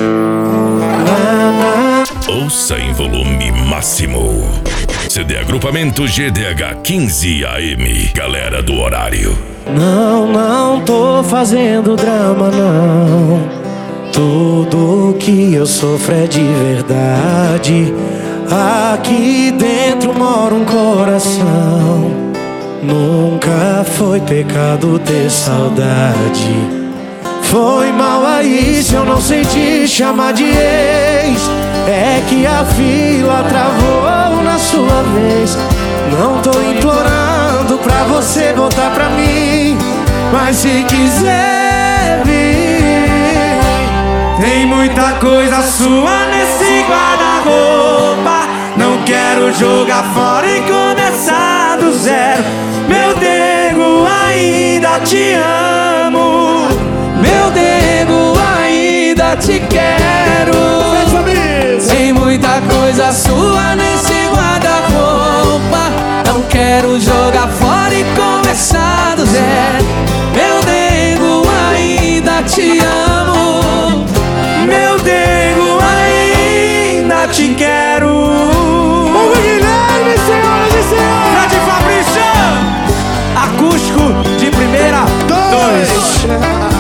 Ouça em volume máximo. CD Agrupamento GDH 15 AM. Galera do horário. Não tô fazendo drama, não. Tudo que eu sofro é de verdade. Aqui dentro mora um coração. Nunca foi pecado ter saudade. Foi mal aí se eu não senti chamar de ex. É que a fila travou na sua vez. Não tô implorando pra você voltar pra mim, mas se quiser vir, tem muita coisa sua nesse guarda-roupa. Não quero jogar fora e começar do zero. Meu nego, ainda te amo. Meu nego, ainda te quero. Tem muita coisa sua nesse guarda-roupa. Não quero jogar fora e começar do zero. Meu nego, ainda te amo. Meu nego, ainda te quero. Ô Guilherme, senhoras e senhores, Fred Fabrício, acústico de primeira, 2.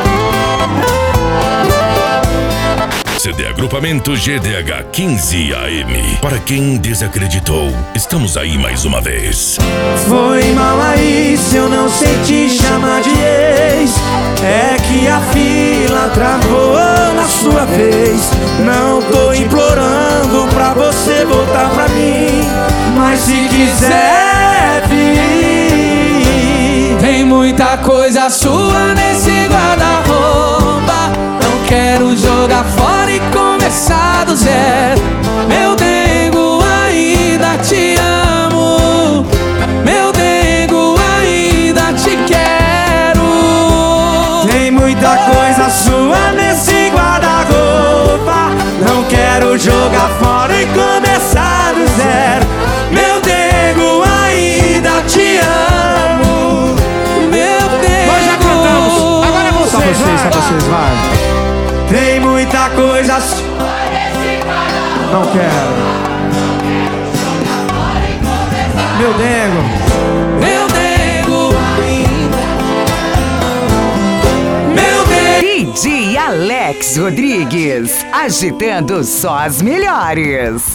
CD Agrupamento GDH 15 AM. Para quem desacreditou, estamos aí mais uma vez. Foi mal aí se eu não senti chamar de ex. É que a fila travou na sua vez. Não tô implorando pra você voltar pra mim, mas se quiser vir, tem muita coisa sua nesse guarda-roupa. Não quero jogar fora e começar do zero. Meu nego, ainda te amo. Meu nego, ainda te quero. Tem muita coisa sua nesse guarda-roupa. Não quero jogar fora e começar do zero. Meu nego, ainda te amo. Meu nego. Nós já cantamos, agora é vocês, vai. Tem muita coisa. Não quero. Meu nego. Meu nego ainda. Meu nego. DJ Alex Rodrigues, agitando só as melhores.